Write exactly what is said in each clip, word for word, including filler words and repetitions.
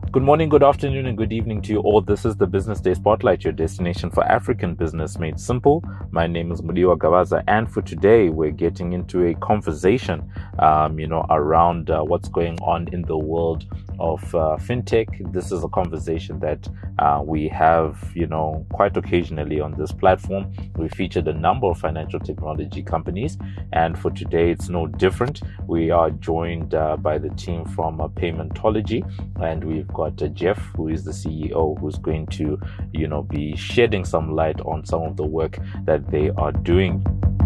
Good morning, good afternoon, and good evening to you all. This is the Business Day Spotlight, your destination for African business made simple. My name is Mudiwa Gawaza, and for today, we're getting into a conversation, um, you know, around uh, what's going on in the world of uh, fintech. This is a conversation that uh, we have, you know, quite occasionally on this platform. We featured a number of financial technology companies, and for today, it's no different. We are joined uh, by the team from uh, Paymentology, and we've got uh, Jeff, who is the C E O, who's going to, you know, be shedding some light on some of the work that they are doing.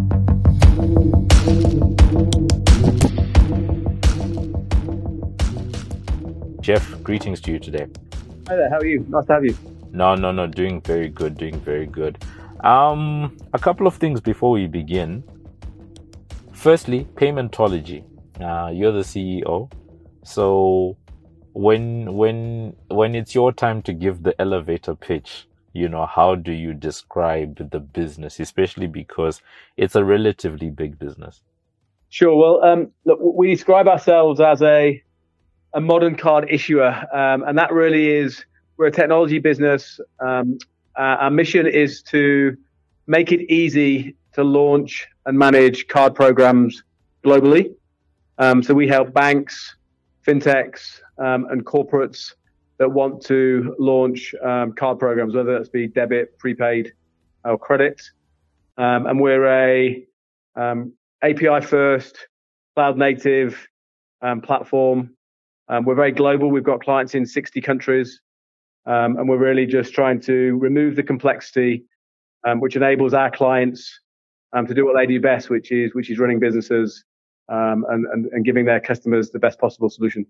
Jeff, greetings to you today. Hi there, how are you? Nice to have you. No, no, no, doing very good, doing very good. Um, a couple of things before we begin. Firstly, Paymentology. Uh, you're the C E O, so when when when it's your time to give the elevator pitch, you know, how do you describe the business, especially because it's a relatively big business? Sure. Well, um, look, we describe ourselves as a a modern card issuer, um, and that really is, we're a technology business. Um, uh, our mission is to make it easy to launch and manage card programs globally. Um, so we help banks, fintechs, um, and corporates that want to launch um, card programs, whether that's be debit, prepaid, or credit. Um, and we're a um, A P I first, cloud native um, platform. Um, we're very global. We've got clients in sixty countries, um, and we're really just trying to remove the complexity, um, which enables our clients um, to do what they do best, which is which is running businesses um, and, and and giving their customers the best possible solution.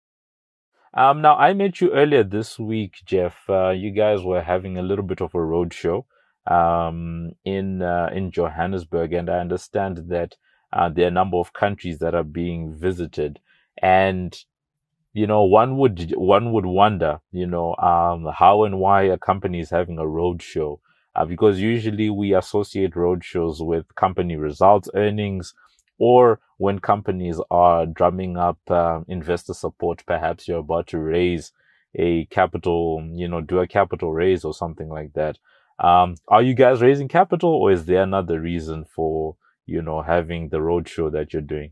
Um, now, I met you earlier this week, Jeff. Uh, you guys were having a little bit of a road show um, in uh, in Johannesburg, and I understand that uh, there are a number of countries that are being visited, and you know, one would one would wonder, you know, um, how and why a company is having a road show, uh, because usually we associate road shows with company results, earnings, or when companies are drumming up uh, investor support. Perhaps you're about to raise a capital, you know, do a capital raise or something like that. Um, are you guys raising capital, or is there another reason for, you know, having the road show that you're doing?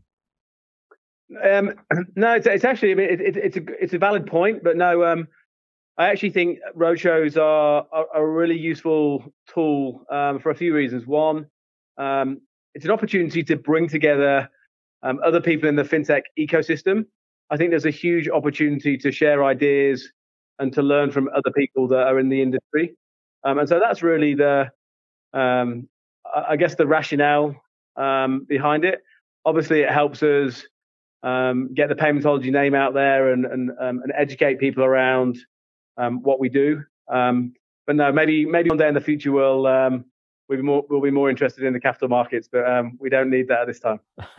Um, no, it's, it's actually, I mean, it, it, it's a it's a valid point, but no, um, I actually think roadshows are, are, are a really useful tool um, for a few reasons. One, um, it's an opportunity to bring together um, other people in the fintech ecosystem. I think there's a huge opportunity to share ideas and to learn from other people that are in the industry. Um, and so that's really the, um, I guess, the rationale um, behind it. Obviously, it helps us um, get the Paymentology name out there and and, um, and educate people around um, what we do. Um, but no, maybe maybe one day in the future we'll um, we'll be more we'll be more interested in the capital markets, but um, we don't need that at this time.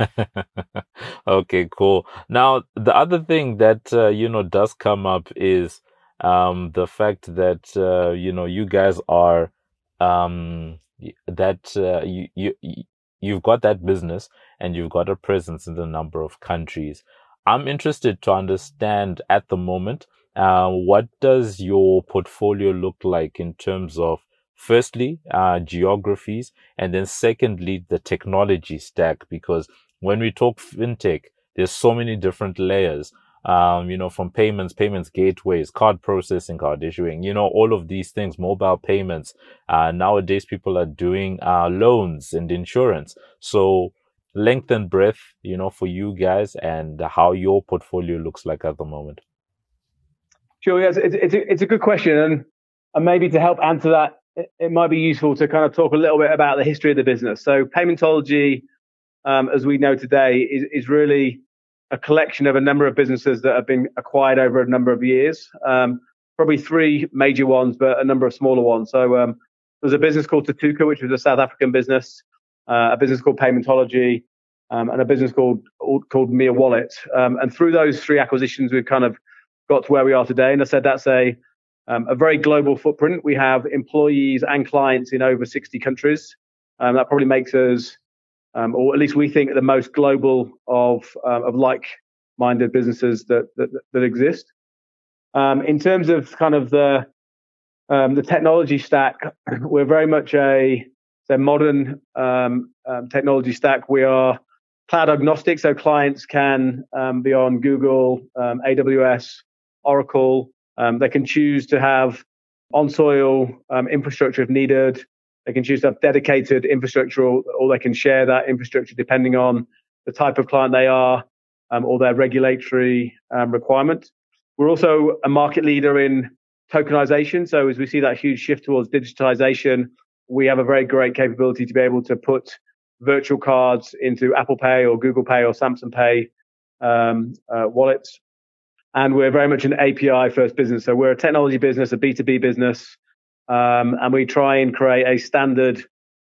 Okay, cool. Now, the other thing that uh, you know does come up is um, the fact that uh, you know you guys are um, y- that uh, you you y- you've got that business and you've got a presence in a number of countries. I'm interested to understand at the moment, uh, what does your portfolio look like in terms of firstly, uh, geographies, and then secondly, the technology stack, because when we talk fintech, there's so many different layers. Um, you know, from payments, payments gateways, card processing, card issuing, you know, all of these things, mobile payments. Uh, nowadays people are doing, uh, loans and insurance. So length and breadth, you know, for you guys and how your portfolio looks like at the moment. Sure, yes, it's it's a, it's a good question, and and maybe to help answer that, it, it might be useful to kind of talk a little bit about the history of the business. So, Paymentology, um, as we know today, is is really a collection of a number of businesses that have been acquired over a number of years. Um, probably three major ones, but a number of smaller ones. So, um, there's a business called Tatuka, which was a South African business, uh, a business called Paymentology, um, and a business called called Mia Wallet. Um, and through those three acquisitions, we've kind of got to where we are today. And I said that's a um, a very global footprint. We have employees and clients in over sixty countries. Um, that probably makes us, um, or at least we think, the most global of uh, of like-minded businesses that, that that exist. Um, in terms of kind of the um, the technology stack, we're very much a, a modern um, um, technology stack. We are cloud agnostic, so clients can um, be on Google, um, A W S, Oracle. Um, they can choose to have on-soil um, infrastructure if needed. They can choose to have dedicated infrastructure, or, or they can share that infrastructure depending on the type of client they are um, or their regulatory um, requirement. We're also a market leader in tokenization. So as we see that huge shift towards digitization, we have a very great capability to be able to put virtual cards into Apple Pay or Google Pay or Samsung Pay um, uh, wallets. And we're very much an A P I first business. So we're a technology business, a B two B business, um, and we try and create a standard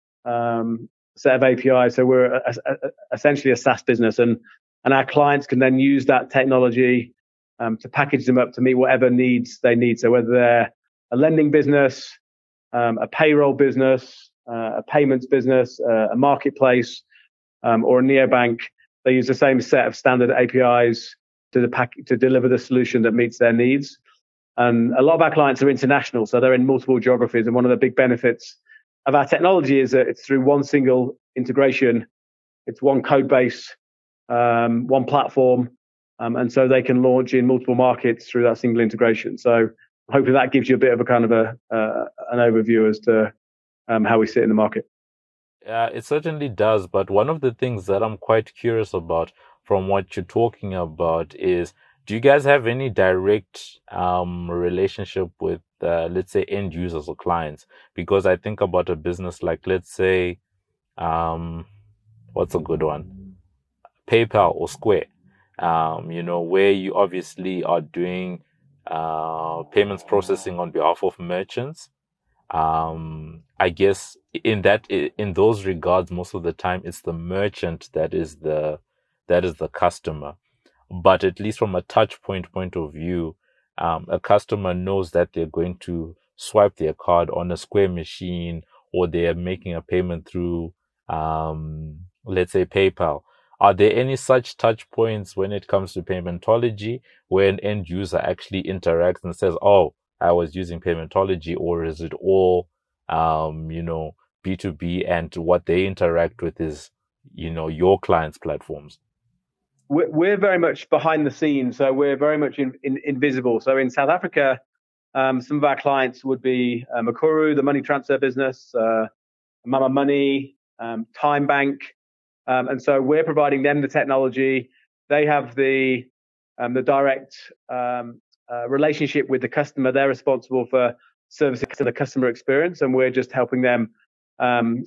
um, set of A P Is. So we're a, a, a, essentially a SaaS business, and and our clients can then use that technology um, to package them up to meet whatever needs they need. So whether they're a lending business, um, a payroll business, uh, a payments business, uh, a marketplace, um, or a neobank, they use the same set of standard A P Is to the pack to deliver the solution that meets their needs. And a lot of our clients are international, so they're in multiple geographies. And one of the big benefits of our technology is that it's through one single integration, it's one code base, um, one platform, um, and so they can launch in multiple markets through that single integration. So hopefully that gives you a bit of a kind of a uh, an overview as to um, how we sit in the market. Yeah, it certainly does. But one of the things that I'm quite curious about from what you're talking about is, do you guys have any direct um, relationship with, uh, let's say, end users or clients? Because I think about a business like, let's say, um, what's a good one? PayPal or Square, um, you know, where you obviously are doing uh, payments processing on behalf of merchants. Um, I guess in that, in those regards, most of the time it's the merchant that is the, that is the customer. But at least from a touch point point of view, um, a customer knows that they're going to swipe their card on a Square machine, or they're making a payment through, um, let's say PayPal. Are there any such touch points when it comes to Paymentology where an end user actually interacts and says, oh, I was using Paymentology, or is it all, um, you know, B two B, and what they interact with is, you know, your clients' platforms? We're very much behind the scenes, so we're very much in, in, invisible. So in South Africa, um, some of our clients would be uh, Mukuru, the money transfer business, uh, Mama Money, um, Time Bank, um, and so we're providing them the technology. They have the um, the direct um, uh, relationship with the customer. They're responsible for servicing to the customer experience, and we're just helping them um,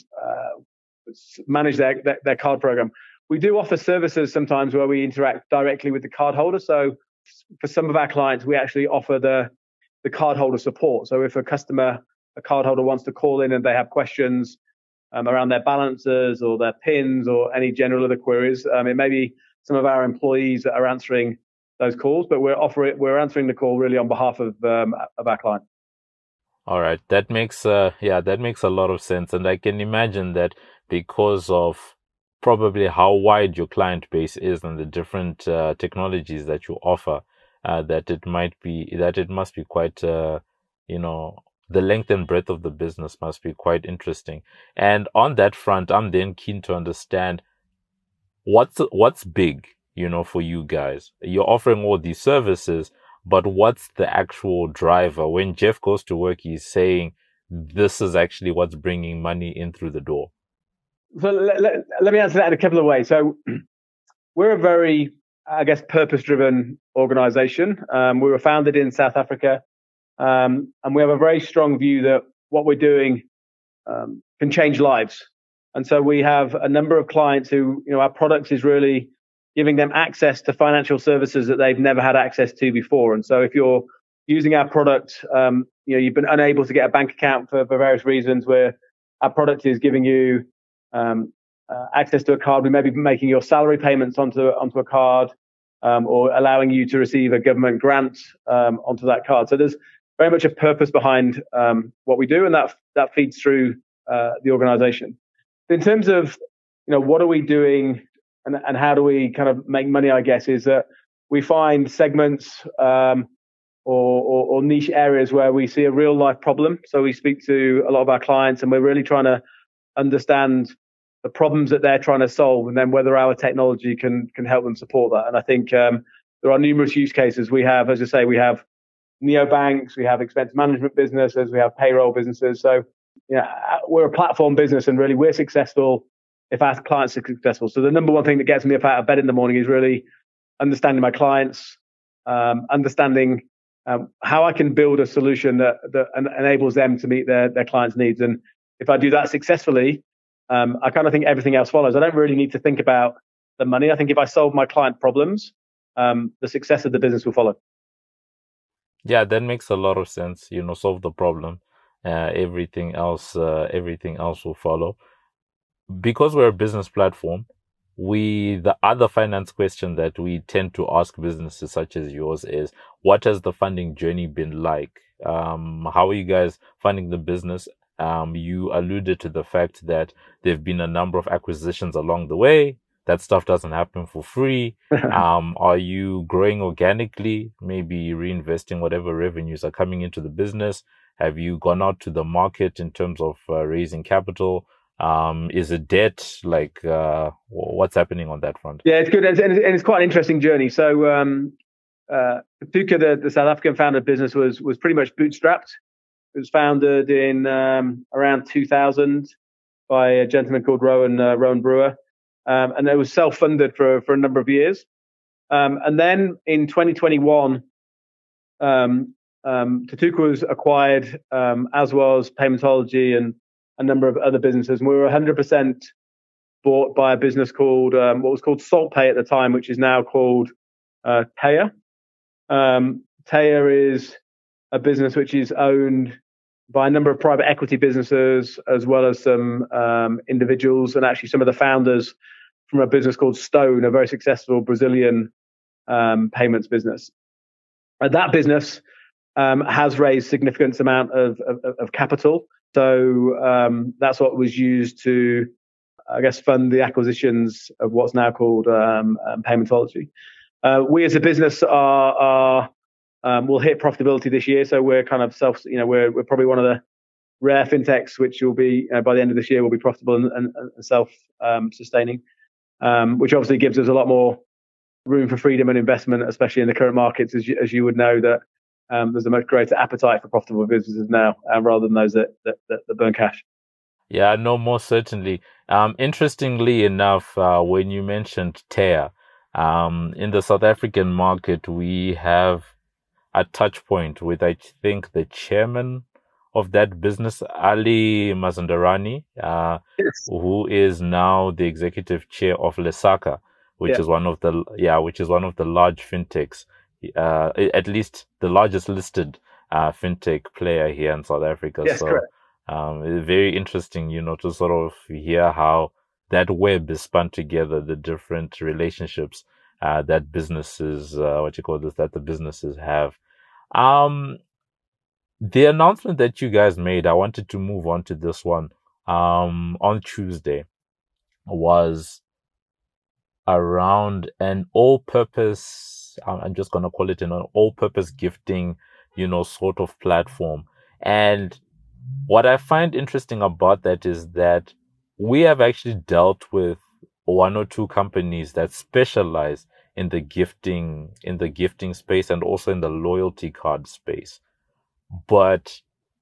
uh, manage their, their their card program. We do offer services sometimes where we interact directly with the cardholder. So for some of our clients, we actually offer the the cardholder support. So if a customer, a cardholder wants to call in and they have questions um, around their balances or their pins or any general other queries, um, it may be some of our employees that are answering those calls, but we're offering, we're answering the call really on behalf of um, of our client. All right, that makes uh yeah, that makes a lot of sense, and I can imagine that because of probably how wide your client base is and the different uh, technologies that you offer, uh, that it might be that it must be quite uh, you know, the length and breadth of the business must be quite interesting. And on that front, I'm then keen to understand what's what's big, you know, for you guys. You're offering all these services, but what's the actual driver? When Jeff goes to work, he's saying, this is actually what's bringing money in through the door. So let, let, let me answer that in a couple of ways. So we're a very, I guess, purpose-driven organization. Um, we were founded in South Africa, um, and we have a very strong view that what we're doing um, can change lives. And so we have a number of clients who, you know, our product is really giving them access to financial services that they've never had access to before. And so if you're using our product, um, you know, you've been unable to get a bank account for, for various reasons, where our product is giving you um, uh, access to a card. We may be making your salary payments onto onto a card, um, or allowing you to receive a government grant um, onto that card. So there's very much a purpose behind um, what we do, and that that feeds through uh, the organization. In terms of, you know, what are we doing and, and how do we kind of make money, I guess, is that we find segments um, or, or, or niche areas where we see a real life problem. So we speak to a lot of our clients, and we're really trying to understand the problems that they're trying to solve, and then whether our technology can can help them support that. And I think um, there are numerous use cases. We have, as I say, we have neobanks, we have expense management businesses, we have payroll businesses. So, you know, we're a platform business, and really we're successful if our clients are successful. So the number one thing that gets me up out of bed in the morning is really understanding my clients, um, understanding um, how I can build a solution that, that enables them to meet their, their clients' needs. And if I do that successfully, um, I kind of think everything else follows. I don't really need to think about the money. I think if I solve my client problems, um, the success of the business will follow. Yeah, that makes a lot of sense. You know, solve the problem, uh, everything else, uh, everything else will follow. Because we're a business platform, we the other finance question that we tend to ask businesses such as yours is, what has the funding journey been like? Um, how are you guys funding the business? Um, you alluded to the fact that there've been a number of acquisitions along the way. That stuff doesn't happen for free. Um, are you growing organically, maybe reinvesting whatever revenues are coming into the business? Have you gone out to the market in terms of uh, raising capital? Um, is it debt? Like, uh, what's happening on that front? Yeah, it's good. And it's, and it's quite an interesting journey. So, um, uh, Tuka, the, the South African founded business, was was pretty much bootstrapped. It was founded in um, around two thousand by a gentleman called Rowan uh, Rowan Brewer, um, and it was self-funded for for a number of years. Um, and then in twenty twenty-one, um, um, Tuka was acquired, um, as was Paymentology and a number of other businesses. And we were one hundred percent bought by a business called um, what was called SaltPay at the time, which is now called uh, Taya. Um, Taya is a business which is owned by a number of private equity businesses, as well as some um, individuals, and actually some of the founders from a business called Stone, a very successful Brazilian um, payments business. Uh, that business um, has raised significant amount of, of, of capital. So um, that's what was used to, I guess, fund the acquisitions of what's now called um, um, Paymentology. Uh, we as a business are, are um, will hit profitability this year, so we're kind of self, you know, we're we're probably one of the rare fintechs which will be uh, by the end of this year will be profitable and, and, and self um, sustaining, um, which obviously gives us a lot more room for freedom and investment, especially in the current markets, as you, as you would know that um, there's a much greater appetite for profitable businesses now, um, rather than those that, that, that, that burn cash. Yeah, no, most certainly. Um, interestingly enough, uh, when you mentioned Taya, um, in the South African market, we have a touch point with, I think, the chairman of that business, Ali Mazandarani, uh, yes. who is now the executive chair of Lesaka, which yeah. is one of the yeah, which is one of the large fintechs, uh, at least the largest listed uh, fintech player here in South Africa. Yes, so, correct. Um, it's very interesting, you know, to sort of hear how that web is spun together, the different relationships uh, that businesses, uh, what you call this, that the businesses have. Um, the announcement that you guys made, I wanted to move on to this one, um, on Tuesday, was around an all-purpose, I'm just going to call it an all-purpose gifting, you know, sort of platform. And what I find interesting about that is that we have actually dealt with one or two companies that specialize in the gifting, in the gifting space and also in the loyalty card space. But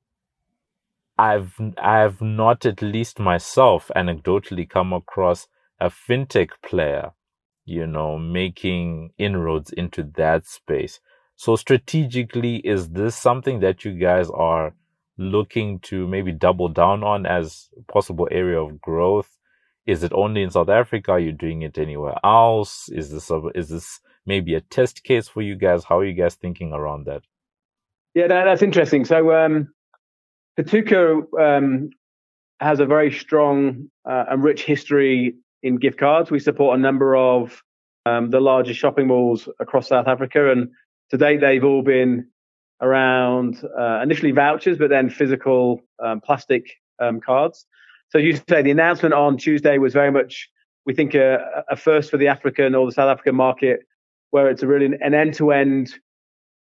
I've, I've not, at least myself, anecdotally come across a fintech player, you know, making inroads into that space. So strategically, is this something that you guys are looking to maybe double down on as a possible area of growth? Is it only in South Africa? Are you doing it anywhere else? Is this a, is this maybe a test case for you guys? How are you guys thinking around that? Yeah, that, that's interesting. So um, Tuka um, has a very strong uh, and rich history in gift cards. We support a number of um, the largest shopping malls across South Africa, and to date they've all been around uh, initially vouchers, but then physical um, plastic um, cards. So you say the announcement on Tuesday was very much, we think, a, a first for the African or the South African market, where it's a really an end-to-end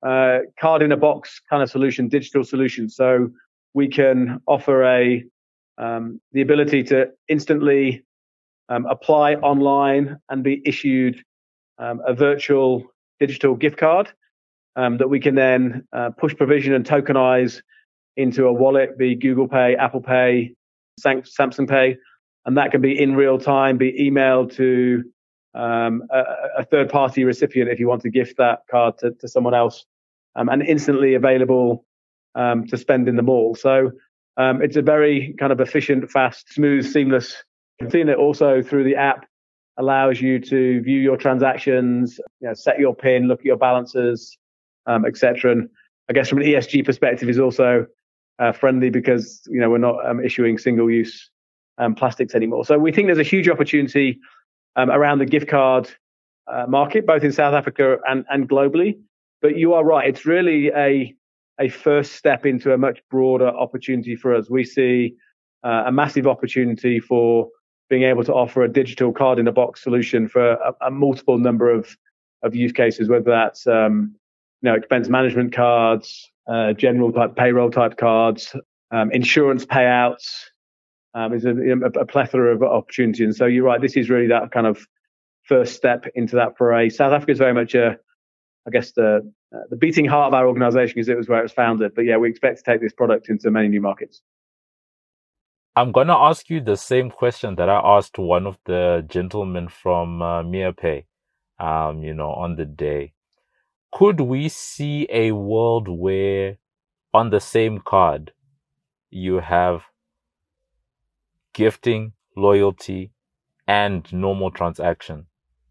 uh, card in a box kind of solution, digital solution. So we can offer a um, the ability to instantly um, apply online and be issued um, a virtual digital gift card um, that we can then uh, push provision and tokenize into a wallet, be Google Pay, Apple Pay, Samsung Pay, and that can be in real time, be emailed to um, a, a third-party recipient if you want to gift that card to, to someone else, um, and instantly available um, to spend in the mall. So um, it's a very kind of efficient, fast, smooth, seamless. Seeing it also through the app allows you to view your transactions, you know, set your PIN, look at your balances, um, et cetera. And I guess from an E S G perspective is also uh, friendly because, you know, we're not um, issuing single-use um, plastics anymore. So we think there's a huge opportunity um, around the gift card uh, market, both in South Africa and, and globally. But you are right. It's really a a first step into a much broader opportunity for us. We see uh, a massive opportunity for being able to offer a digital card in a box solution for a, a multiple number of, of use cases, whether that's um, you know, expense management cards, uh, general type payroll type cards, um, insurance payouts. Um, there's a, a plethora of opportunity. And so you're right, this is really that kind of first step into that foray. South Africa is very much a, I guess, the uh, the beating heart of our organization because it was where it was founded. But yeah, we expect to take this product into many new markets. I'm going to ask you the same question that I asked one of the gentlemen from uh, MiaPay, um, you know, on the day. Could we see a world where on the same card you have gifting, loyalty, and normal transaction?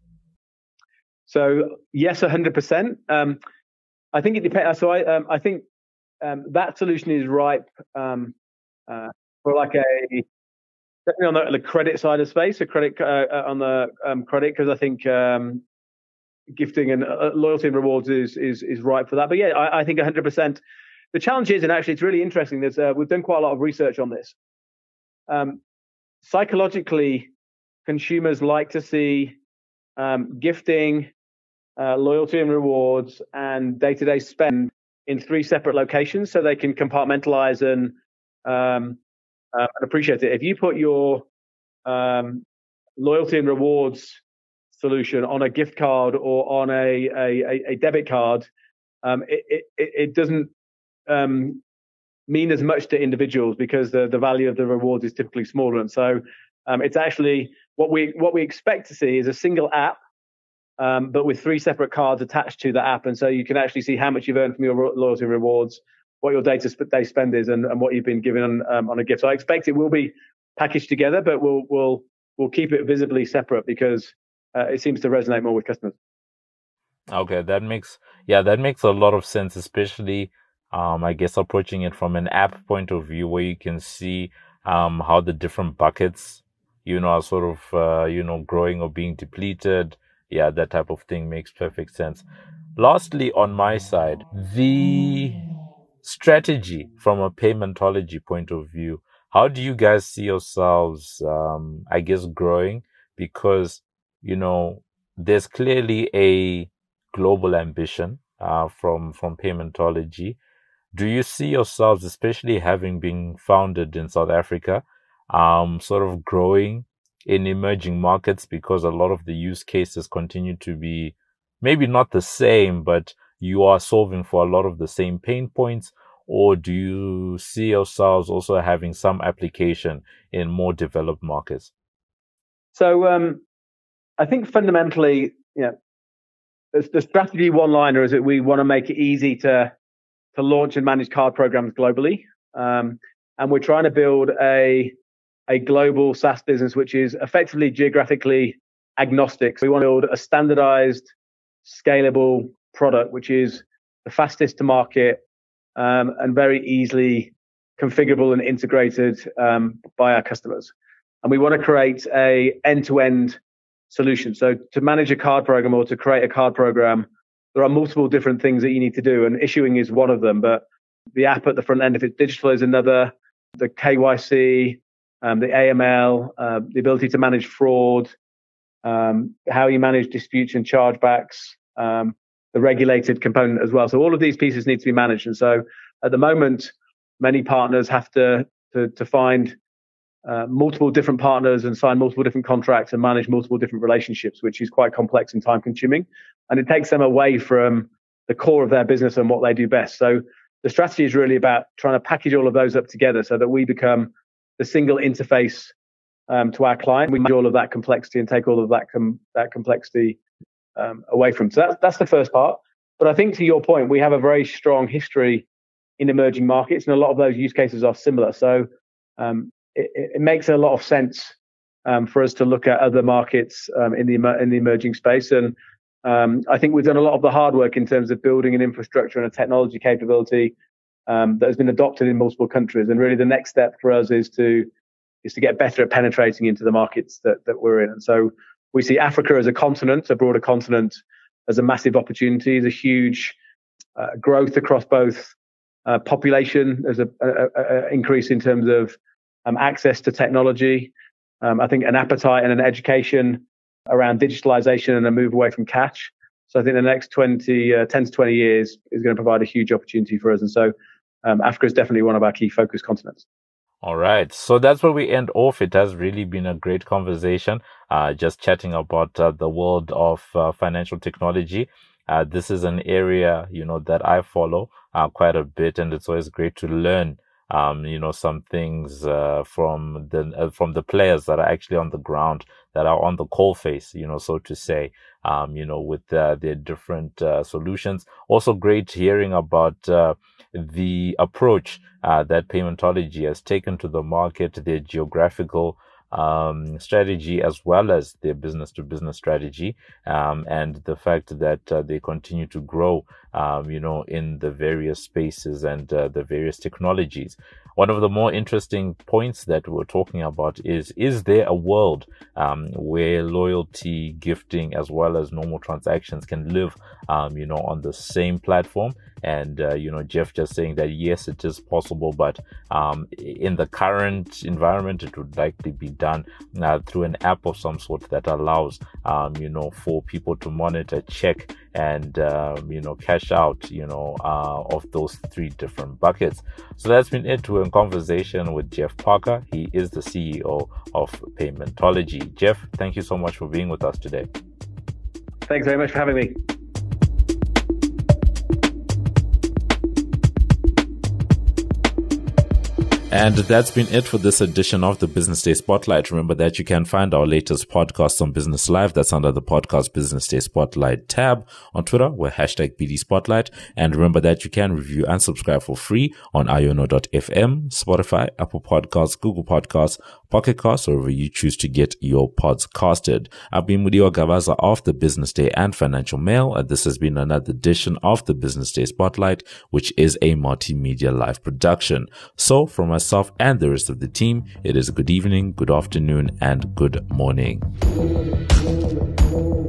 So yes, one hundred percent. Um, I think it depends. So I, um, I think um, that solution is ripe um, uh, for like a definitely on the, the credit side of space, so credit uh, on the um, credit, because I think um, gifting and uh, loyalty and rewards is is is ripe for that. But yeah, I, I think one hundred percent. The challenge is, and actually it's really interesting. There's uh, we've done quite a lot of research on this. Um, psychologically, consumers like to see um, gifting, uh, loyalty and rewards, and day-to-day spend in three separate locations, so they can compartmentalize and um, uh, and appreciate it. If you put your um, loyalty and rewards solution on a gift card or on a a, a debit card, um, it, it it doesn't um, mean as much to individuals because the the value of the rewards is typically smaller, and so um, it's actually what we what we expect to see is a single app. Um, but with three separate cards attached to the app. And so you can actually see how much you've earned from your loyalty and rewards, what your day to day spend is, and, and what you've been given on, um, on a gift. So I expect it will be packaged together, but we'll we'll we'll keep it visibly separate because uh, it seems to resonate more with customers. Okay, that makes yeah, that makes a lot of sense, especially um, I guess approaching it from an app point of view where you can see um, how the different buckets, you know, are sort of uh, you know growing or being depleted. Yeah, that type of thing makes perfect sense. Lastly, on my side, the strategy from a paymentology point of view, how do you guys see yourselves, um, I guess, growing? Because, you know, there's clearly a global ambition uh, from, from paymentology. Do you see yourselves, especially having been founded in South Africa, um, sort of growing in emerging markets because a lot of the use cases continue to be maybe not the same, but you are solving for a lot of the same pain points? Or do you see yourselves also having some application in more developed markets? So um, I think fundamentally, you know, the, the strategy one-liner is that we want to make it easy to to launch and manage card programs globally. Um, and we're trying to build a a global SaaS business, which is effectively geographically agnostic. So we want to build a standardized, scalable product, which is the fastest to market um, and very easily configurable and integrated um, by our customers. And we want to create a end-to-end solution. So to manage a card program or to create a card program, there are multiple different things that you need to do, and issuing is one of them. But the app at the front end, if it's digital, is another. The K Y C, Um, the A M L, uh, the ability to manage fraud, um, how you manage disputes and chargebacks, um, the regulated component as well. So all of these pieces need to be managed. And so at the moment, many partners have to to, to find uh, multiple different partners and sign multiple different contracts and manage multiple different relationships, which is quite complex and time consuming. And it takes them away from the core of their business and what they do best. So the strategy is really about trying to package all of those up together so that we become the single interface um, to our client. We manage all of that complexity and take all of that com- that complexity um, away from. So that's that's the first part. But I think to your point, we have a very strong history in emerging markets, and a lot of those use cases are similar. So um, it, it makes a lot of sense um, for us to look at other markets um, in the in the emerging space. And um, I think we've done a lot of the hard work in terms of building an infrastructure and a technology capability um, that has been adopted in multiple countries. And really, the next step for us is to is to get better at penetrating into the markets that that we're in. And so we see Africa as a continent, a broader continent, as a massive opportunity. There's a huge uh, growth across both uh, population, as a, a, a increase in terms of um, access to technology. Um, I think an appetite and an education around digitalization and a move away from cash. So I think the next twenty, uh, ten to twenty years is going to provide a huge opportunity for us. And so um, Africa is definitely one of our key focus continents. All right. So that's where we end off. It has really been a great conversation, uh, just chatting about uh, the world of uh, financial technology. Uh, this is an area, you know, that I follow uh, quite a bit, and it's always great to learn, um, you know, some things uh, from the uh, from the players that are actually on the ground, that are on the coal face, you know, so to say, um, you know, with uh, their different uh, solutions. Also great hearing about uh, the approach uh, that Paymentology has taken to the market, their geographical um, strategy, as well as their business to business strategy, um, and the fact that uh, they continue to grow, um, you know, in the various spaces and uh, the various technologies. One of the more interesting points that we're talking about is, is there a world um, where loyalty, gifting, as well as normal transactions can live, um, you know, on the same platform? And, uh, you know, Jeff just saying that, yes, it is possible, but um, in the current environment, it would likely be done uh, through an app of some sort that allows, um, you know, for people to monitor, check, and, um, you know, cash out, you know, uh, of those three different buckets. So that's been it. We're in conversation with Jeff Parker. He is the C E O of Paymentology. Jeff, thank you so much for being with us today. Thanks very much for having me. And that's been it for this edition of the Business Day Spotlight. Remember that you can find our latest podcast on Business Live. That's under the podcast Business Day Spotlight tab. On Twitter, we're hashtag B D Spotlight. And remember that you can review and subscribe for free on iono dot f m, Spotify, Apple Podcasts, Google Podcasts, Pocket Casts, or wherever you choose to get your pods casted. I've been Mudiwa Gavaza of the Business Day and Financial Mail, and this has been another edition of the Business Day Spotlight, which is a multimedia live production. So from myself and the rest of the team, it is good evening, good afternoon, and good morning.